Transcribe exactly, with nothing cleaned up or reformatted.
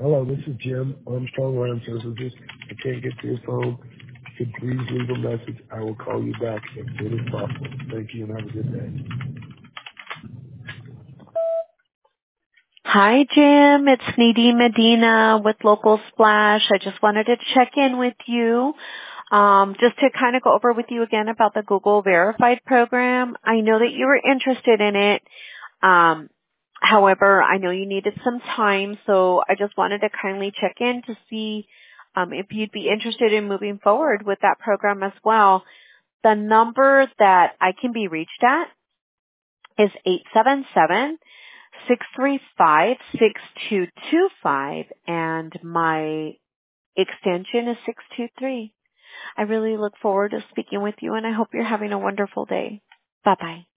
Hello, this is Jim Armstrong Land Services. I can't get to your phone. If you could please leave a message. I will call you back as soon as possible. Thank you and have a good day. Hi, Jim. It's Nadine Medina with Local Splash. I just wanted to check in with you, um, just to kind of go over with you again about the Google Verified program. I know that you were interested in it. Um, however, I know you needed some time, so I just wanted to kindly check in to see um, if you'd be interested in moving forward with that program as well. The number that I can be reached at is eight seven seven, six three five, six two two five, and my extension is six two three. I really look forward to speaking with you, and I hope you're having a wonderful day. Bye-bye.